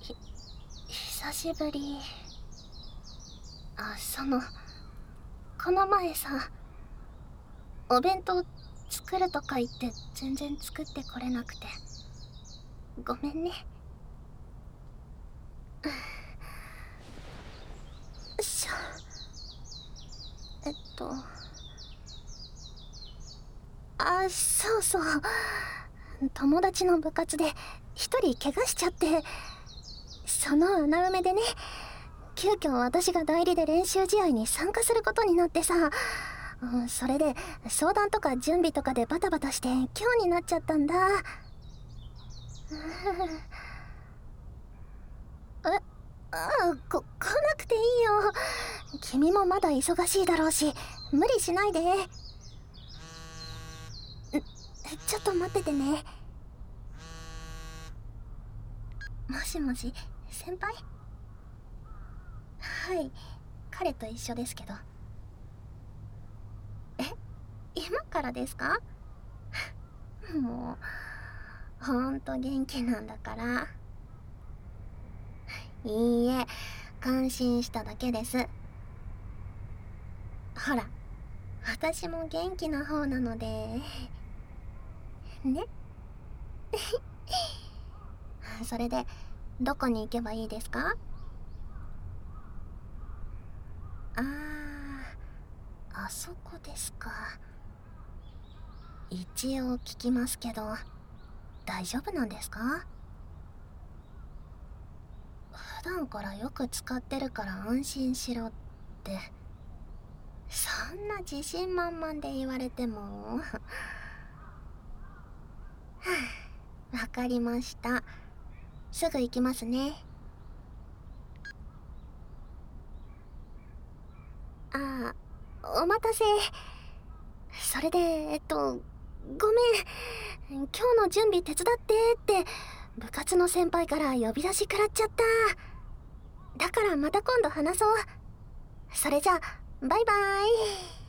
久しぶり。この前さ、お弁当作るとか言って全然作ってこれなくてごめんね。よいしょ。そうそう、友達の部活で一人怪我しちゃって、その穴埋めでね、急遽私が代理で練習試合に参加することになってさ、それで相談とか準備とかでバタバタして今日になっちゃったんだ。来なくていいよ。君もまだ忙しいだろうし、無理しないで。ちょっと待っててね。もしもし、先輩？はい、彼と一緒ですけど。今からですか？もうほんと元気なんだから。いいえ、感心しただけです。ほら、私も元気な方なのでね。それでどこに行けばいいですか？あそこですか。一応聞きますけど、大丈夫なんですか？普段からよく使ってるから安心しろって、そんな自信満々で言われてもわかりました。すぐ行きますね。お待たせ。それでごめん、今日の準備手伝ってって部活の先輩から呼び出し食らっちゃった。だからまた今度話そう。それじゃバイバイ。